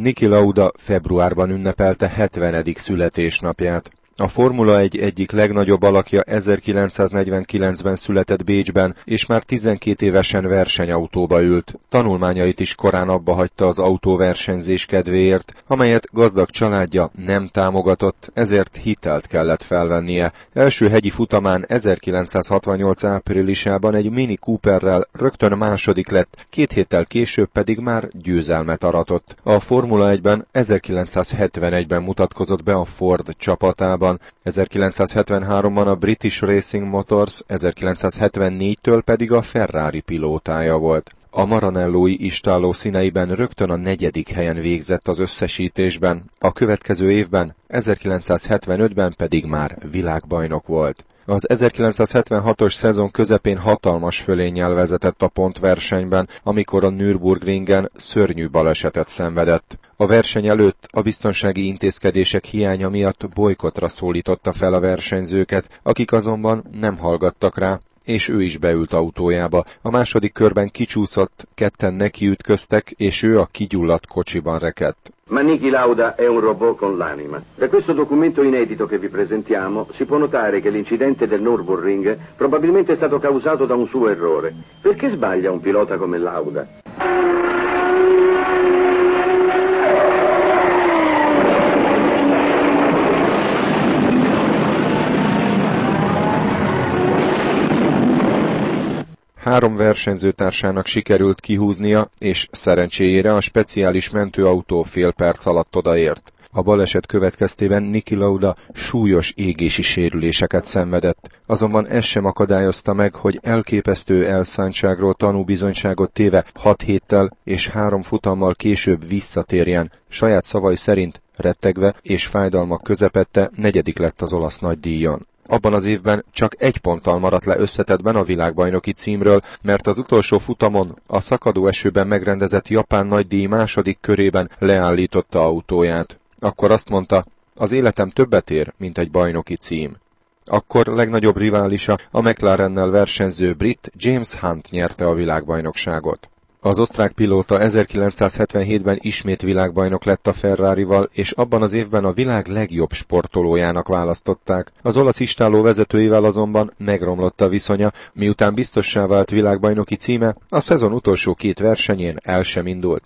Niki Lauda februárban ünnepelte 70. születésnapját. A Formula 1 egyik legnagyobb alakja 1949-ben született Bécsben, és már 12 évesen versenyautóba ült. Tanulmányait is korán abbahagyta az autóversenyzés kedvéért, amelyet gazdag családja nem támogatott, ezért hitelt kellett felvennie. Első hegyi futamán 1968 áprilisában egy Mini Cooperrel rögtön második lett, 2 héttel később pedig már győzelmet aratott. A Formula 1-ben 1971-ben mutatkozott be a Ford csapatában. 1973-ban a British Racing Motors, 1974-től pedig a Ferrari pilótája volt. A Maranellói istálló színeiben rögtön a 4. helyen végzett az összesítésben, a következő évben, 1975-ben pedig már világbajnok volt. Az 1976-os szezon közepén hatalmas fölénnyel vezetett a pontversenyben, amikor a Nürburgringen szörnyű balesetet szenvedett. A verseny előtt a biztonsági intézkedések hiánya miatt bojkottra szólította fel a versenyzőket, akik azonban nem hallgattak rá, és ő is beült autójába. A második körben kicsúszott, ketten nekiütköztek, és ő a kigyulladt kocsiban rekedt. Ma Niki Lauda è un robot con l'anima. Da questo documento inedito che vi presentiamo si può notare che l'incidente del Nürburgring probabilmente è stato causato da un suo errore. Perché sbaglia un pilota come Lauda? Három versenyzőtársának sikerült kihúznia, és szerencséjére a speciális mentőautó fél perc alatt odaért. A baleset következtében Niki Lauda súlyos égési sérüléseket szenvedett, azonban ez sem akadályozta meg, hogy elképesztő elszántságról tanúbizonyságot téve 6 héttel és 3 futammal később visszatérjen. Saját szavai szerint rettegve és fájdalmak közepette 4. lett az olasz nagydíjon. Abban az évben csak 1 ponttal maradt le összetettben a világbajnoki címről, mert az utolsó futamon a szakadó esőben megrendezett japán nagydíj második körében leállította autóját. Akkor azt mondta, az életem többet ér, mint egy bajnoki cím. Akkor legnagyobb riválisa, a McLarennel versenyző brit James Hunt nyerte a világbajnokságot. Az osztrák pilóta 1977-ben ismét világbajnok lett a Ferrarival, és abban az évben a világ legjobb sportolójának választották. Az olasz istálló vezetőivel azonban megromlott a viszonya, miután biztossá vált világbajnoki címe, a szezon utolsó 2 versenyén el sem indult.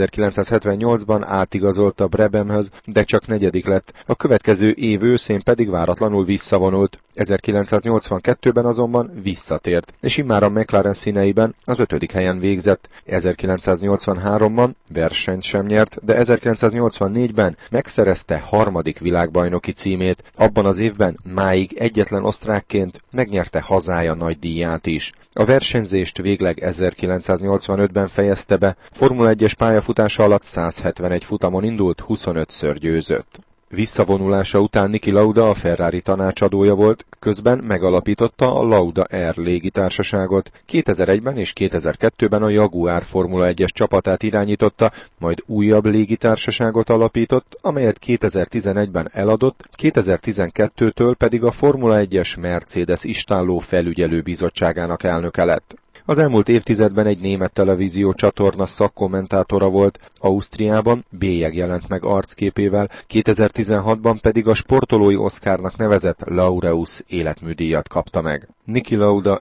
1978-ban átigazolt a Brabhamhöz, de csak 4. lett, a következő év őszén pedig váratlanul visszavonult. 1982-ben azonban visszatért, és immár a McLaren színeiben az 5. helyen végzett. 1983-ban versenyt sem nyert, de 1984-ben megszerezte 3. világbajnoki címét. Abban az évben máig egyetlen osztrákként megnyerte hazája nagydíját is. A versenyzést végleg 1985-ben fejezte be, Formula 1-es pályafutása alatt 171 futamon indult, 25-ször győzött. Visszavonulása után Niki Lauda a Ferrari tanácsadója volt, közben megalapította a Lauda Air légitársaságot. 2001-ben és 2002-ben a Jaguar Formula 1-es csapatát irányította, majd újabb légitársaságot alapított, amelyet 2011-ben eladott, 2012-től pedig a Formula 1-es Mercedes istálló felügyelő bizottságának elnöke lett. Az elmúlt évtizedben egy német televízió csatorna szakkommentátora volt, Ausztriában bélyeg jelent meg arcképével, 2016-ban pedig a sportolói Oscarnak nevezett Laureus életműdíjat kapta meg. Niki Lauda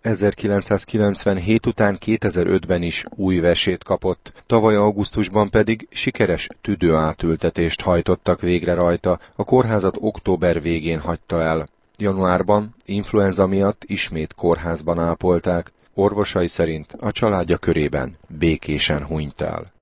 1997 után 2005-ben is új vesét kapott, tavaly augusztusban pedig sikeres tüdőátültetést hajtottak végre rajta, a kórházat október végén hagyta el. Januárban influenza miatt ismét kórházban ápolták. Orvosai szerint a családja körében békésen hunyt el.